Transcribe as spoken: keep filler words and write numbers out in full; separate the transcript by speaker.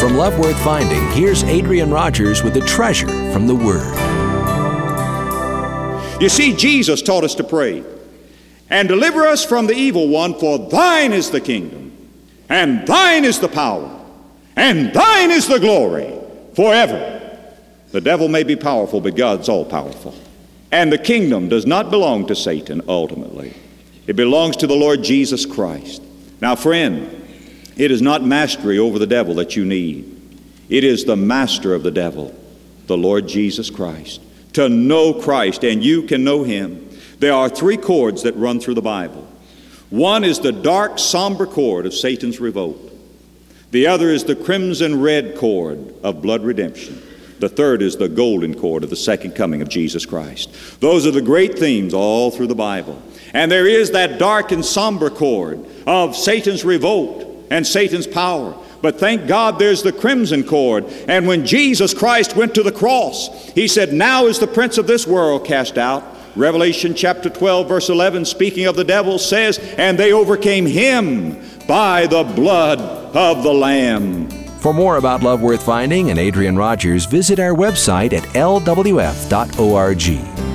Speaker 1: From Love Worth Finding, here's Adrian Rogers with a treasure from the Word.
Speaker 2: You see, Jesus taught us to pray, and deliver us from the evil one, for thine is the kingdom, and thine is the power, and thine is the glory, forever. The devil may be powerful, but God's all-powerful. And the kingdom does not belong to Satan, ultimately. It belongs to the Lord Jesus Christ. Now, friend, it is not mastery over the devil that you need. It is the master of the devil, the Lord Jesus Christ. To know Christ, and you can know Him. There are three chords that run through the Bible. One is the dark, somber chord of Satan's revolt. The other is the crimson red chord of blood redemption. The third is the golden chord of the second coming of Jesus Christ. Those are the great themes all through the Bible. And there is that dark and somber chord of Satan's revolt and Satan's power. But thank God there's the crimson chord. And when Jesus Christ went to the cross, He said, now is the prince of this world cast out. Revelation chapter twelve, verse eleven, speaking of the devil, says, and they overcame him by the blood of the Lamb.
Speaker 1: For more about Love Worth Finding and Adrian Rogers, visit our website at L W F dot org.